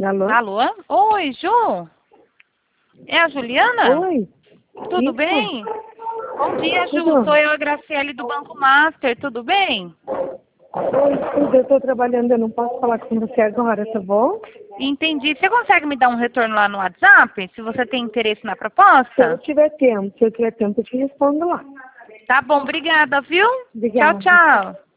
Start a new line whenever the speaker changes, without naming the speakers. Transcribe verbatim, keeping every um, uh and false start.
Alô?
Alô? Oi, Ju? É a Juliana?
Oi.
Tudo
Isso.
bem? Bom dia, Ju.
Tudo.
Sou eu, a Graciele, do Banco Master. Tudo bem?
Oi, tudo. Eu estou trabalhando, eu não posso falar com você agora, tá bom?
Entendi. Você consegue me dar um retorno lá no WhatsApp, se você tem interesse na
Se eu
proposta?
tiver tempo, se eu tiver tempo, eu te respondo lá.
Tá bom, obrigada, viu? Tchau,
Obrigada.
tchau.